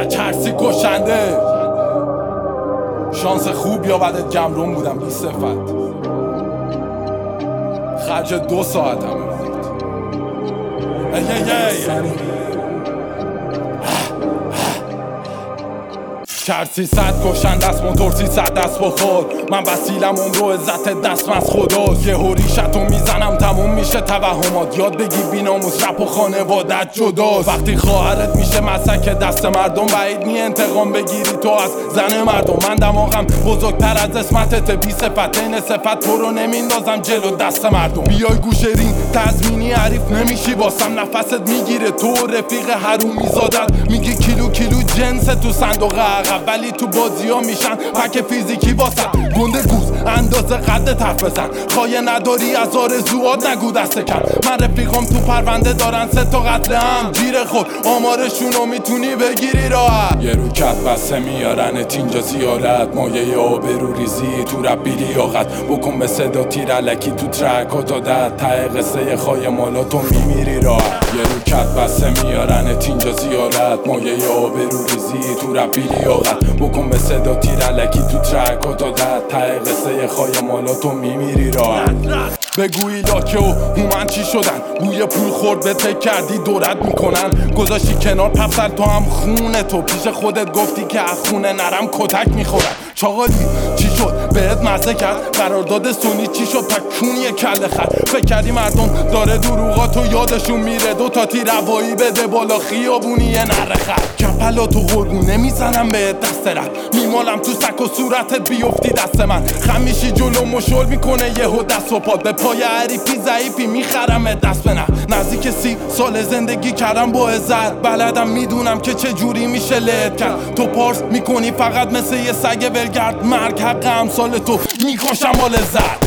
چرسی کشنده. شانس خوب یا بدت گمرون بودم بی صفت، خرج 2 ساعتم بود. چرسی 100 کشنده است، موتور 300 دست بخور. من وسیلم عمر عزت دست از خداست. یه هوریشتو میزنم تموم میشه توهمات. یاد بگی بیناموس رپ و خانوادت جداست. وقتی خواهرت میشه مسک دست مردم، بعید نی انتقام بگیری تو از زن مردم. من دماغم بزرگتر از اسمتت بی صفت، این صفت تو رو نمیندازم جلو دست مردم. بیای گوشه رین تضمینی حریف نمیشی واسم، نفست میگیره تو رفیق حرومی زادت. میگی کیلو جنس تو صندوق عقب، ولی تو بازی ها میشن پک فیزیکی واسه. گنده گوز اندازه قد حرف بزن، خواهی نداری از آرزوات نگو دست کم. من رفیقام تو پرونده دارن 3 تا قتل هم، جیر خود آمارشونو میتونی بگیری راحت. یه روکت بسته میارنت اینجا زیارت، مایه آبرو ریزی تو رپ بی لیاقت. بکن به صدا تیر علکی تو ترکات عادت، ته قصه خواهی مالاتو میمیری راحت. یه روکت بسته میارنت اینجا زیارت، مایه آبرو ریزی تو رپ بی لیاقت. بکن به صدا تیر علکی تو ترکات عادت، ته قصه خواهی مالاتو میمیری راحت. بگویی لاکه و هومن چی شدن، بوی پول خورد به تک کردی دورت میکنن. گذاشتی کنار پفسر تو هم خونه تو، پیش خودت گفتی که از خونه نرم کتک میخورن. چاقالی چی شد بهت مزه کرد، قرارداد سونی چی شد تکونی کله خط. فکر کردی مردم داره دروغاتو یادشون میره، 2 تا تیر هوایی بده بالا خیابونی یه نره خط. کپلاتو قربون نمیزنم به دست رد، میمالم تو سک و صورتت بیفتی دست من. خم میشی جلو مشول میکنه یهو دست و پات، به پای حریفی ضعیفی میخرم دست به نزدیک 30 سال زندگی کردم با عزت، بلدم میدونم که چه جوری میشه لت کرد. تو پارس میکنی فقط مثل یه سگ ولگرد، مرگ حق امثال تو میکشم با لذت.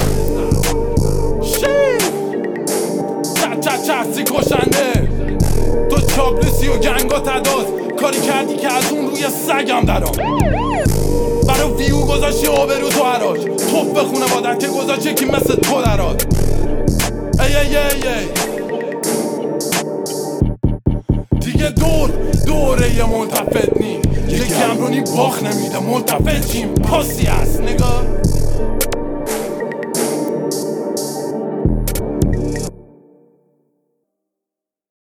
چرسی کشنده، تو چابلوسی و گنگا تداز، کاری کردی که از اون روی سگم درام. برای ویو گذاشتی آبرو تو حراج، توف بخونه بادن که گذاشت یکی مثل تو درات. دیگه دوره یه ملتفت نی، یه گمرونی باخ نمیده ملتفت چیم پاسی هست نگاه.